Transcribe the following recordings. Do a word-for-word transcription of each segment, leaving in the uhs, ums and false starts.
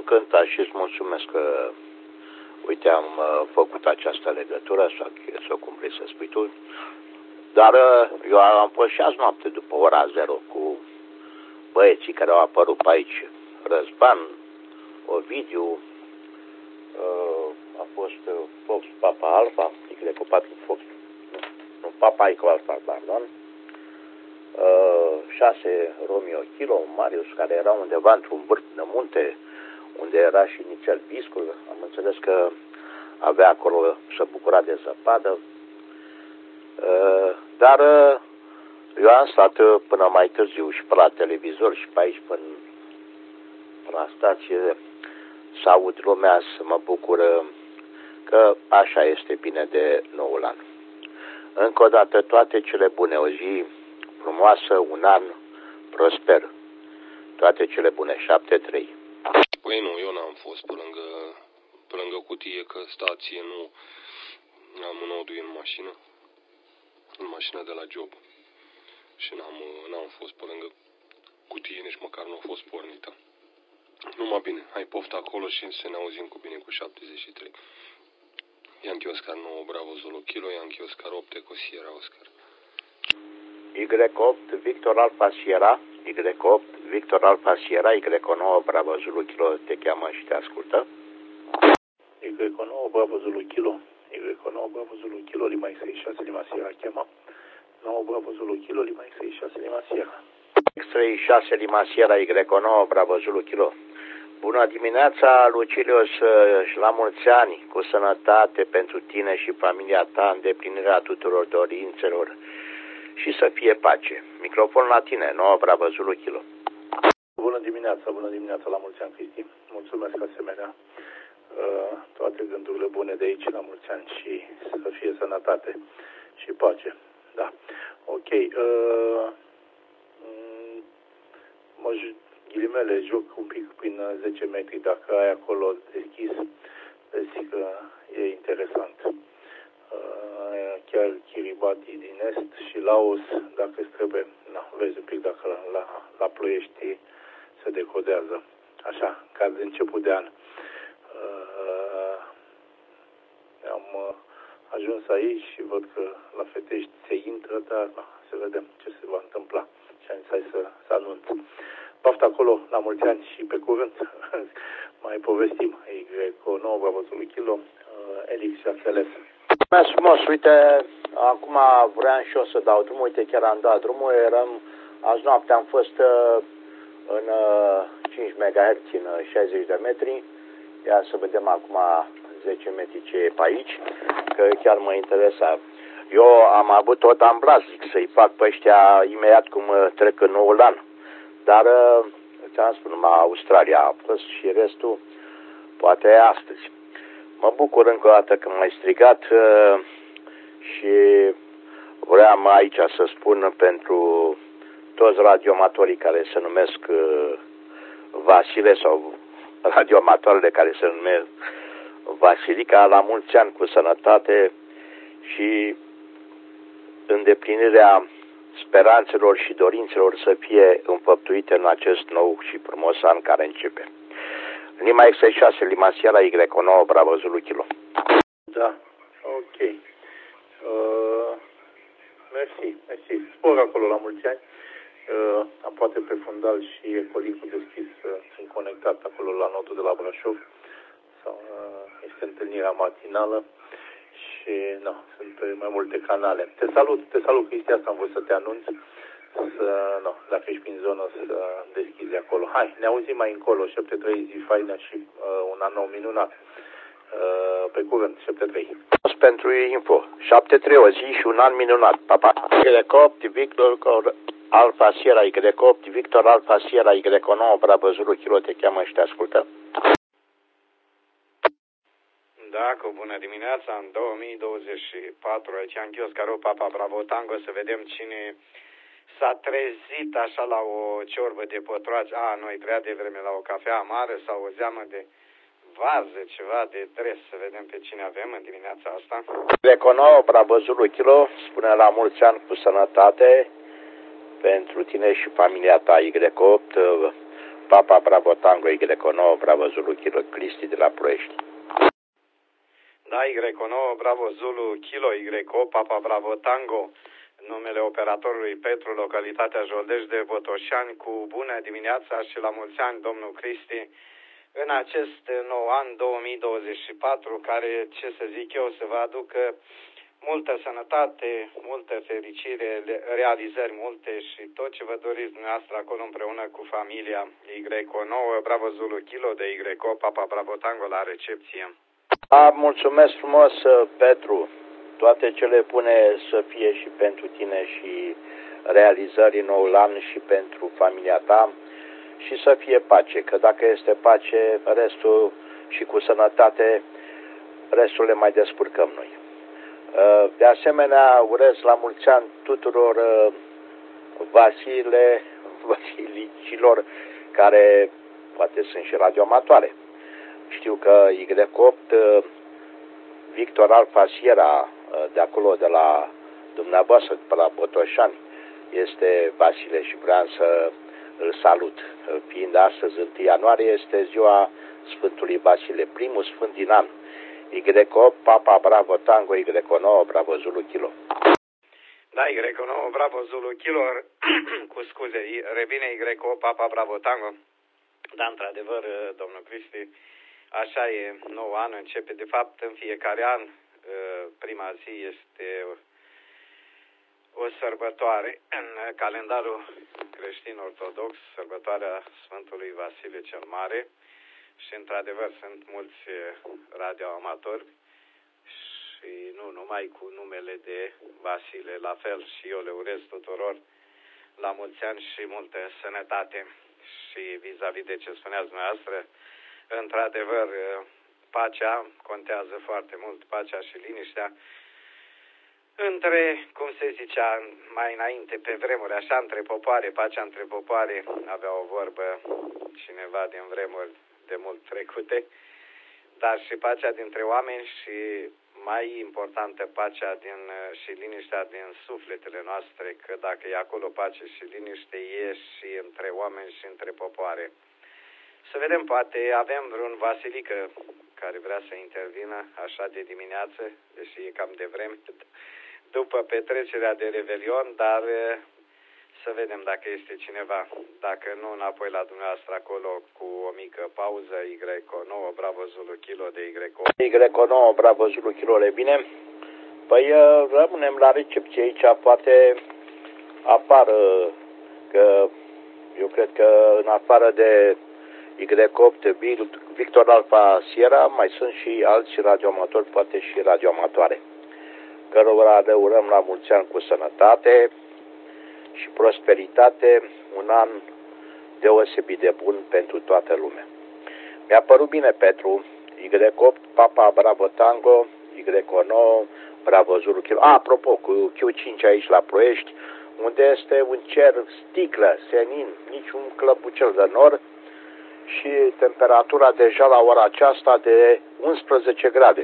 încântat și îți mulțumesc că, uite, am uh, făcut această legătură, sau, sau cum vrei să spui tu. Dar uh, eu am fost și azi noapte după ora zero cu băieții care au apărut pe aici. Răzvan, Ovidiu, uh, a fost uh, Fox Papa Alpha, Y cu patru Fox, nu, Papa Ico Alpha, pardon. Uh, șase Romeo Kilo, Marius, care era undeva într-un vârf de munte, unde era și Nițel Viscul. Am înțeles că avea acolo, să bucura de zăpadă. Uh, dar uh, eu am stat uh, până mai târziu și pe la televizor și pe aici, până, până la stație, să aud lumea, să mă bucur uh, că așa este bine de noul an. Încă o dată toate cele bune, o zi frumoasă, un an prosper. Toate cele bune, șapte trei. Păi nu, eu n-am fost pe lângă, pe lângă cutie, că stație nu am un audio în mașină, în mașină de la job. Și n-am, n-am fost pe lângă cutie, nici măcar nu a fost pornită. Numai bine, hai poftă acolo și să ne auzim cu bine cu șaptezeci și trei. Yankee Oscar nouă, Bravo Zulu Kilo, Yankee Oscar opt, Eco Sierra Oscar. Y opt, Victor Alpha Sierra, Y opt, Victor Alpha Sierra, Y nouă, Bravo Zulu Kilo, te cheamă și te ascultă. Y nouă, Bravo Zulu Kilo, Y nouă, Bravo Zulu Kilo, Lima X trei șase, Lima Sierra, cheamă. nouă, Bravo Zulu Kilo, Lima X trei șase, Lima Sierra. X trei șase, Lima Sierra, Y nouă, Bravo Zulu Kilo. Bună dimineața, Lucilios, și la mulți ani, cu sănătate pentru tine și familia ta, îndeplinirea tuturor dorințelor și să fie pace. Microfon la tine, nouă, Bravo Zulu Kilo. Bună dimineața, bună dimineața, la mulți ani, Cristi. Mulțumesc asemenea. Uh, toate gândurile bune de aici, la mulți ani și să fie sănătate și pace. Da. Ok. Uh, mă ghilimele, joc un pic prin zece metri, dacă ai acolo deschis, vezi că e interesant. Uh, chiar Kiribati din Est și Laos, dacă îți trebuie, na, vezi un pic dacă la, la, la Ploiești se decodează. Așa, ca de început de an. Uh, am uh, ajuns aici și văd că la Fetești se intră, dar na, să vedem ce se va întâmpla. Și am zis, hai să, să anunț. Poftă acolo, la mulți ani și pe curând. Mai povestim. Y nouă, Bravo Zulu Kilo, uh, Elix și Axeles. Mulțumesc frumos, uite, acum vreau și eu să dau drumul, uite, chiar am dat drumul, eram, azi noapte am fost uh, în uh, cinci megahertz în uh, șaizeci de metri, ia să vedem acum zece metri ce e pe aici, că chiar mă interesa. Eu am avut tot amblas, zic, să-i fac pe ăștia imediat cum uh, trec în noul an, dar uh, ți-am spus, numai Australia a fost și restul poate astăzi. Mă bucur încă o dată că m-ai strigat uh, și vreau aici să spun pentru toți radioamatorii care se numesc uh, Vasile sau radioamatoarele care se numesc Vasilica, la mulți ani cu sănătate și îndeplinirea speranțelor și dorințelor să fie înfăptuite în acest nou și frumos an care începe. Lima X șase, Lima Sierra, Y nouă, Bravo Zulu Kilo. Da, ok. Uh, mersi, mersi. Spor acolo la mulți ani. Uh, am poate pe fundal și Ecolicul deschis, uh, sunt conectat acolo la nodul de la Brașov. Sau, uh, este întâlnirea matinală și no, sunt pe mai multe canale. Te salut, te salut, Cristi, asta am vrut să te anunț. Să, no, dacă ești prin zonă, să deschizi acolo. Hai, ne auzim mai încolo, șapte trei, zi faină și uh, un an nou minunat. Uh, pe curând, șapte trei. Pentru info, șapte trei, o zi și un an minunat. Pa, pa. Y opt, Victor Alpha Sierra, Y opt, Victor Alpha Sierra, Y nouă, Bravo Zulu Kilo, te cheamă și te ascultă. Da, cu bună dimineața, în două mii douăzeci și patru, aici am Oscar Papa Bravo Tango, să vedem cine s-a trezit așa la o ciorbă de pătroaci. A, noi prea devreme la o cafea amară sau o zeamă de vază, ceva de dres. Să vedem pe cine avem în dimineața asta. Y nouă, Bravo Zulu Kilo, spune la mulți ani cu sănătate pentru tine și familia ta. Y opt, Papa Bravo Tango Y nouă Bravo Zulu Kilo Cristi de la Ploiești. Da, Y nouă Bravo Zulu Kilo Y opt Papa Bravo Tango, numele operatorului Petru, localitatea Joldești de Botoșani, cu bună dimineața și la mulți ani, domnul Cristi, în acest nou an două mii douăzeci și patru, care, ce să zic eu, să vă aducă multă sănătate, multă fericire, realizări multe și tot ce vă doriți dumneavoastră acolo împreună cu familia Y nouă Bravo Zulu Kilo de Y opt Papa Bravo Tango la recepție. A, mulțumesc frumos, Petru. Toate cele bune să fie și pentru tine și realizări în noul an și pentru familia ta și să fie pace, că dacă este pace, restul și cu sănătate, restul le mai descurcăm noi. De asemenea, urez la mulți ani tuturor Vasile, Vasilicilor, care poate sunt și radioamatoare. Știu că Y opt, Victor Alfa Sierra, de acolo, de la dumneavoastră, de la Botoșani, este Vasile și vreau să îl salut. Fiind astăzi, întâi ianuarie, este ziua Sfântului Vasile, primul sfânt din an. Y opt Papa Bravo Tango Y nouă Bravo Zulu Kilo. Da, Y nouă Bravo Zulu Kilo, cu scuze, revine Y opt Papa Bravo Tango. Da, într-adevăr, domnul Cristi, așa e, nou an începe, de fapt, în fiecare an, prima zi este o sărbătoare în calendarul creștin-ortodox, sărbătoarea Sfântului Vasile cel Mare. Și, într-adevăr, sunt mulți radioamatori și nu numai cu numele de Vasile, la fel și eu le urez tuturor la mulți ani și multă sănătate. Și vis-a-vis de ce spuneați dumneavoastră, într-adevăr, pacea contează foarte mult, pacea și liniștea. Între, cum se zicea mai înainte, pe vremuri, așa, între popoare, pacea între popoare, avea o vorbă cineva din vremuri de mult trecute, dar și pacea dintre oameni și, mai importantă, pacea din, și liniștea din sufletele noastre, că dacă e acolo pace și liniște, e și între oameni și între popoare. Să vedem, poate avem vreun Vasilică care vrea să intervină așa de dimineață, deși e cam de vreme, după petrecerea de Revelion, dar să vedem dacă este cineva. Dacă nu, înapoi la dumneavoastră acolo cu o mică pauză. Y nouă Bravo Zulu Kilo de Y opt. Y nouă Bravo Zulu Kilo, le bine? Păi rămânem la recepție aici, poate apară că eu cred că în afară de Y opt Victor Alfa Sierra mai sunt și alți radioamatori, poate și radioamatoare, cărora le urăm la mulți ani cu sănătate și prosperitate, un an deosebit de bun pentru toată lumea. Mi-a părut bine, Petru, Y opt Papa Bravo Tango Y nouă Bravo Zulu Kilo. A, apropo, cu Q cinci aici la Ploiești, unde este un cer sticlă, senin, niciun clăpucel de nor și temperatura deja la ora aceasta de unsprezece grade,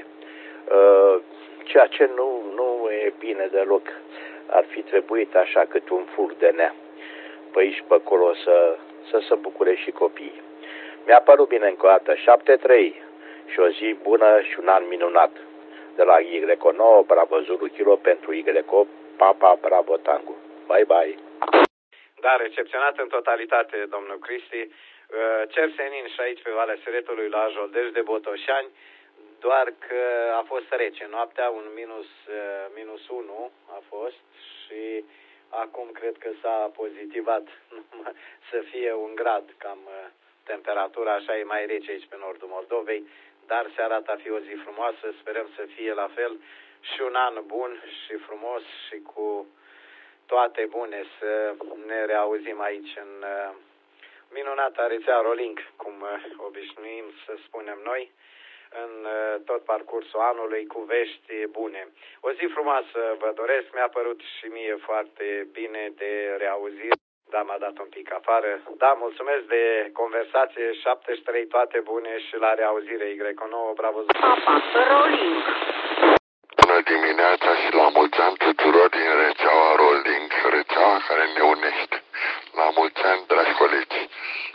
ceea ce nu, nu e bine deloc. Ar fi trebuit așa cât un fur de nea pe aici pe acolo să, să se bucure și copiii. Mi-a părut bine încă o dată, șapte trei și o zi bună și un an minunat de la Y nouă Bravo Zulu Kilo pentru Y opt Papa Bravo Tango. Bye bye! Da, recepționat în totalitate, domnul Cristi. Cer senin și aici pe Valea Siretului la Joldești de Botoșani, doar că a fost rece. Noaptea un minus, minus unu a fost și acum cred că s-a pozitivat să fie un grad cam temperatura, așa e mai rece aici pe nordul Moldovei, dar se arată a fi o zi frumoasă, sperăm să fie la fel și un an bun și frumos și cu toate bune, să ne reauzim aici în minunata rețea Rolling, cum obișnuim să spunem noi, în tot parcursul anului cu vești bune. O zi frumoasă vă doresc, mi-a părut și mie foarte bine de reauzire, da, m-a dat un pic afară. Da, mulțumesc de conversație, șaptezeci și trei, toate bune și la reauzire. Y nouă Bravo Papa Rolling. Bună dimineața și la mulți ani tuturor din rețeaua Rolling, rețeaua care ne unește. La mulți ani, dragi colegi.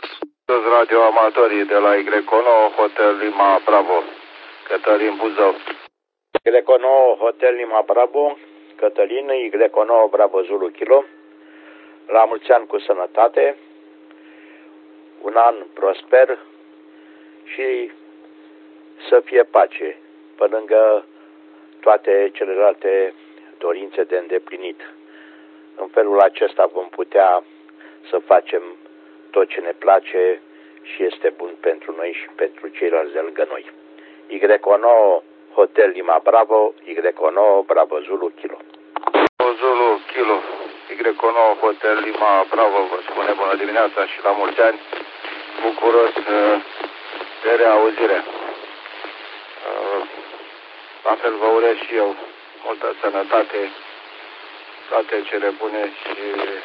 Toți radioamatorii de la Y nouă Hotel Lima Bravo, Cătălin Buzău. Y nouă Hotel Lima Bravo, Cătălin, Y nouă Bravo Zulu Kilo. La mulți ani cu sănătate, un an prosper și să fie pace, pe lângă toate celelalte dorințe de îndeplinit. În felul acesta vom putea să facem tot ce ne place și este bun pentru noi și pentru ceilalți de lângă noi. Y nouă Hotel Lima Bravo, Y nouă Bravo Zulu Kilo. Zulu Kilo, Y nouă Hotel Lima Bravo, vă spune bună dimineața și la mulți ani, bucuros de reauzire. La fel vă urez și eu multă sănătate, toate cele bune și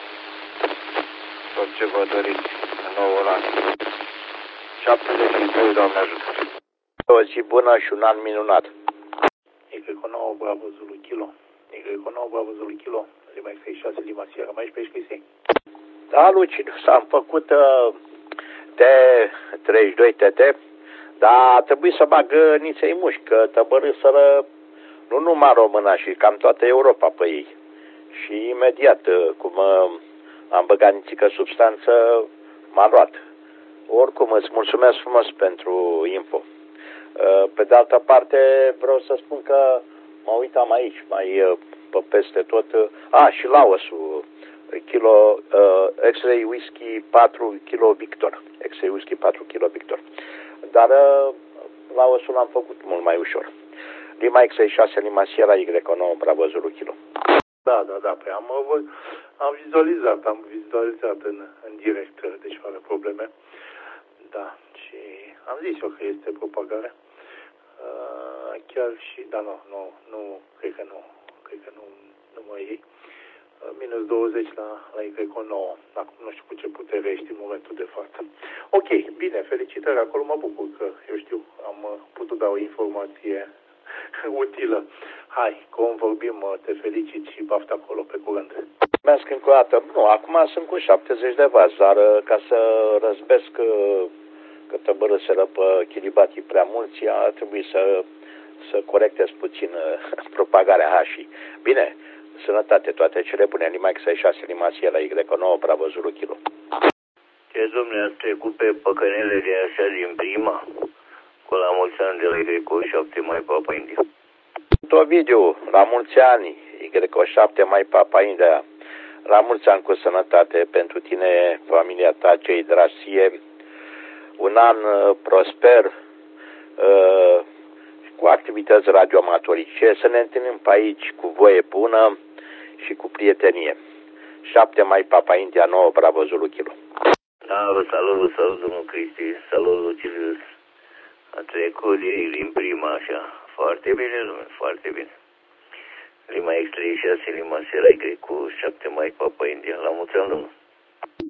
tot ce vă doriți în noul an. șaptezeci și trei, Doamne ajută! O zi bună și un an minunat! Y nouă Bravo Zulu Kilo, Y nouă Bravo Zulu Kilo, Lima X șase Lima Sierra, mai ești pe Cristi? Da, Luciu, s-am făcut uh, T treizeci și doi T T, dar a trebuit să bag niței mușchi, că tăbărâsără nu numai româna și cam toată Europa pe ei. Și imediat, cum am băgat nițică substanță, m-am luat. Oricum, îți mulțumesc frumos pentru info. Pe de altă parte, vreau să spun că mă uitam aici, mai pe peste tot. A, și Laosul, kilo, uh, X-Ray Whisky patru Kilo Victor. X-Ray Whisky patru Kilo Victor. Dar uh, Laosul l-am făcut mult mai ușor. Lima X șase Lima Sierra, Y nouă Bravo Zulu Kilo. Da, da, da, păi am, am vizualizat, am vizualizat în, în direct, deci fără probleme. Da, și am zis eu că este propagare. Uh, chiar și, da, nu, nu, nu, cred că nu, cred că nu, nu mă iei. Uh, minus douăzeci la, la Y nouă. Acum nu știu cu ce putere ești în momentul de față. Ok, bine, felicitări, acolo mă bucur că, eu știu, am uh, putut da o informație utilă. Hai, cum vorbim, te felicit și baftă acolo pe curând. Mulțumesc încă o dată. Nu, acum sunt cu șaptezeci de vați, dar ca să răzbesc că tăbărâseră pe chilibatii prea mulți, a trebuit să, să corectez puțin propagarea hașii. Bine, sănătate, toate cele bune. Lima X șase Lima Sierra, Y nouă Bravo Zulu Kilo. Ce, domne, ați trecut pe păcănelele așa din prima? Cu la mulți ani de la Y șapte mai Papa India. Ovidiu, la mulți ani, Y șapte mai Papa India. La mulți ani cu sănătate pentru tine, familia ta, cei dragi ție. Un an uh, prosper, uh, cu activități radioamatorice, să ne întâlnim pe aici cu voie bună și cu prietenie. șapte mai Papa India, nouă Bravo Zulu Kilo. Da, vă salut, vă salut, domnul Cristi, salut, Lucilius. A trecut direct din prima, așa. Foarte bine, domnule, foarte bine. Lima X treizeci și șase, Lima Sierra, Y cu șapte mai Papa India. La mulți ani, domnule.